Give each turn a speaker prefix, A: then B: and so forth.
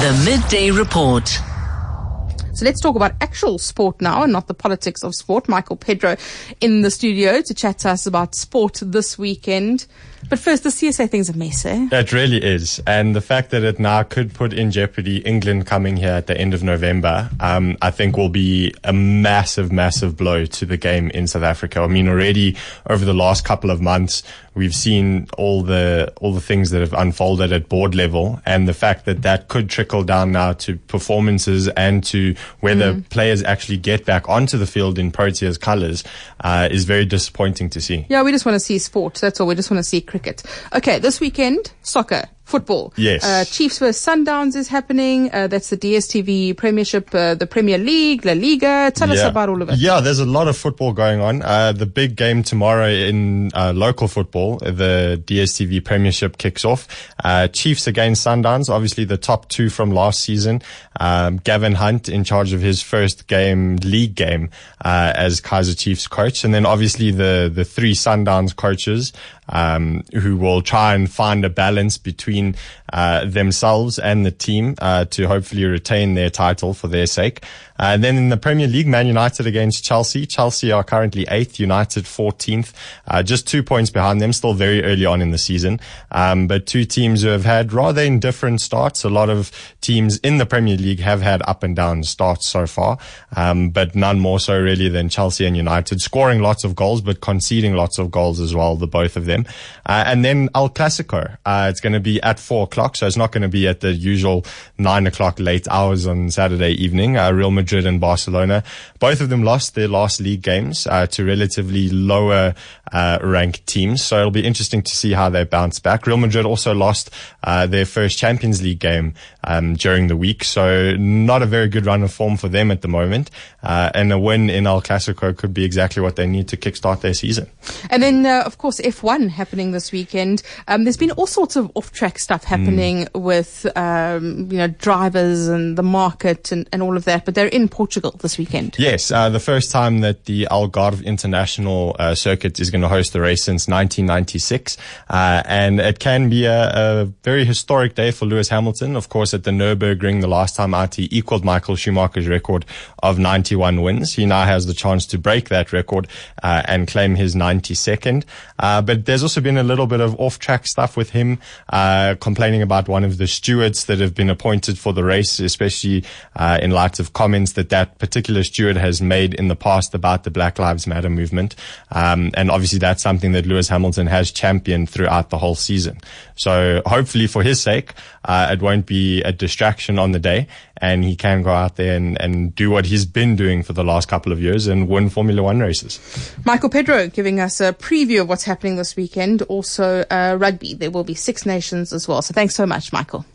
A: The Midday Report.
B: So let's talk about actual sport now and not the politics of sport. Michael Pedro in the studio to chat to us about sport this weekend. But first, the CSA thing's a mess, eh?
C: It really is. And the fact that it now could put in jeopardy England coming here at the end of November, I think will be a massive, massive blow to the game in South Africa. I mean, already over the last couple of months, we've seen all the things that have unfolded at board level, and the fact that that could trickle down now to performances and to whether players actually get back onto the field in Proteas colours is very disappointing to see.
B: Yeah, we just want to see sport. That's all. We just want to see cricket. Okay, this weekend, soccer. Football.
C: Yes.
B: Chiefs vs Sundowns is happening. That's the DStv Premiership, the Premier League, La Liga. Tell us about all of it.
C: Yeah, there's a lot of football going on. The big game tomorrow in local football, the DStv Premiership kicks off. Chiefs against Sundowns, obviously the top two from last season. Gavin Hunt in charge of his first league game as Kaizer Chiefs coach. And then obviously the three Sundowns coaches who will try and find a balance between themselves and the team to hopefully retain their title for their sake. And then in the Premier League, Man United against Chelsea. Chelsea are currently 8th, United 14th, just 2 points behind them, still very early on in the season. But two teams who have had rather indifferent starts. A lot of teams in the Premier League have had up and down starts so far, but none more so really than Chelsea and United, scoring lots of goals, but conceding lots of goals as well, the both of them. And then El Clasico, it's going to be at 4 o'clock, so it's not going to be at the usual 9 o'clock late hours on Saturday evening. Real Madrid and Barcelona, both of them lost their last league games to relatively lower ranked teams, so it'll be interesting to see how they bounce back. Real Madrid also lost their first Champions League game during the week, so not a very good run of form for them at the moment, and a win in El Clasico could be exactly what they need to kickstart their season.
B: And then of course F1 happening this weekend. There's been all sorts of off-track stuff happening with drivers and the market and all of that, but they're in Portugal this weekend.
C: Yes, the first time that the Algarve International Circuit is going to host the race since 1996, and it can be a very historic day for Lewis Hamilton. Of course, at the Nürburgring the last time out, he equaled Michael Schumacher's record of 91 wins. He now has the chance to break that record and claim his 92nd. But there's also been a little bit of off-track stuff with him, complaining about one of the stewards that have been appointed for the race, especially in light of comments that particular steward has made in the past about the Black Lives Matter movement. And obviously that's something that Lewis Hamilton has championed throughout the whole season. So hopefully for his sake, it won't be a distraction on the day, and he can go out there and do what he's been doing for the last couple of years and win Formula One races.
B: Michael Pedro giving us a preview of what's happening this weekend. Also rugby. There will be Six Nations as well. So thanks so much, Michael.